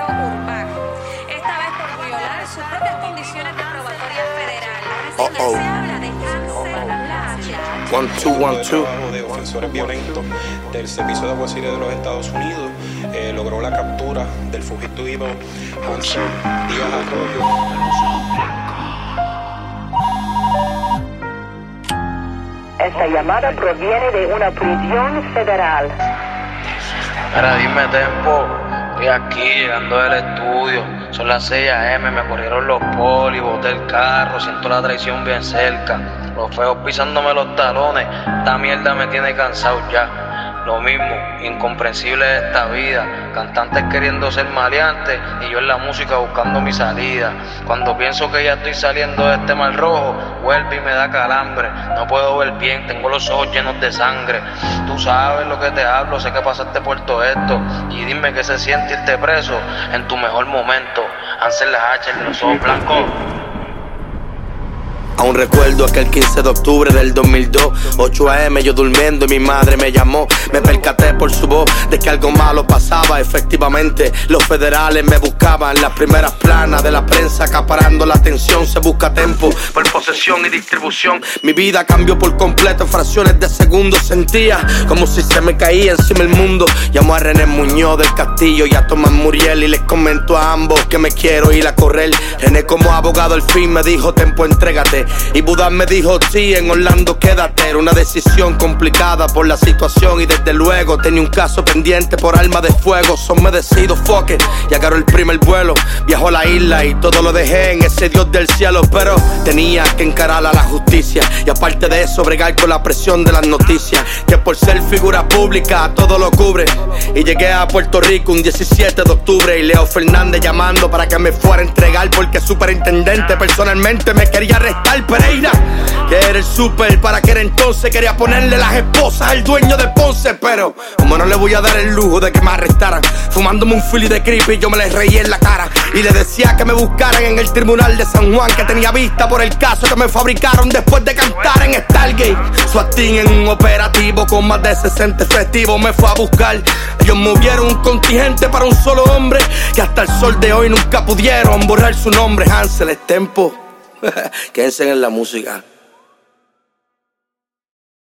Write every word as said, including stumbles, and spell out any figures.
Urbán, esta vez por violar sus propias condiciones de probatoria federal. Oh, oh. Se habla de Hansel Lacha. One, two, one, two. De ofensores violentos del Servicio de Aguaciles de los Estados Unidos eh, logró la captura del fugitivo Hansel Díaz Arroyo. Esta llamada proviene de una prisión federal. Mira, dime, Tempo. Estoy aquí llegando del estudio. Son las seis a eme, me corrieron los polis, boté el carro, siento la traición bien cerca. Los feos pisándome los talones. Esta mierda me tiene cansado ya. Lo mismo, incomprensible de esta vida. Cantantes queriendo ser maleantes y yo en la música buscando mi salida. Cuando pienso que ya estoy saliendo de este mal rojo, vuelve y me da calambre. No puedo ver bien, tengo los ojos llenos de sangre. Tú sabes lo que te hablo, sé que pasaste por todo esto. Y dime qué se siente irte preso en tu mejor momento. Hansel Lacha, de los ojos blancos. Aún recuerdo aquel quince de octubre del dos mil dos, ocho a eme, yo durmiendo y mi madre me llamó. Me percaté por su voz de que algo malo pasaba. Efectivamente, los federales me buscaban. Las primeras planas de la prensa acaparando la atención. Se busca tiempo por posesión y distribución. Mi vida cambió por completo en fracciones de segundos. Sentía como si se me caía encima el mundo. Llamó a René Muñoz del Castillo y a Tomás Muriel y les comentó a ambos que me quiero ir a correr. René como abogado al fin me dijo: Tempo, entrégate. Y Buda me dijo: sí, en Orlando quédate. Era una decisión complicada por la situación y desde luego tenía un caso pendiente por arma de fuego. Son me decido, fuck it, y agarró el primer vuelo. Viajó a la isla y todo lo dejé en ese Dios del cielo. Pero tenía que encarar a la justicia y aparte de eso bregar con la presión de las noticias, que por ser figura pública todo lo cubre. Y llegué a Puerto Rico un diecisiete de octubre y Leo Fernández llamando para que me fuera a entregar, porque el superintendente personalmente me quería arrestar. Pereira, que era el super para que era entonces quería ponerle las esposas al dueño de Ponce. Pero como no le voy a dar el lujo de que me arrestaran, fumándome un fili de creepy yo me le reí en la cara y le decía que me buscaran en el tribunal de San Juan, que tenía vista por el caso que me fabricaron después de cantar en Stargate. Suatín en un operativo con más de sesenta efectivos me fue a buscar. Ellos movieron un contingente para un solo hombre que hasta el sol de hoy nunca pudieron borrar su nombre. Hansel, es Tempo. Quédense en la música.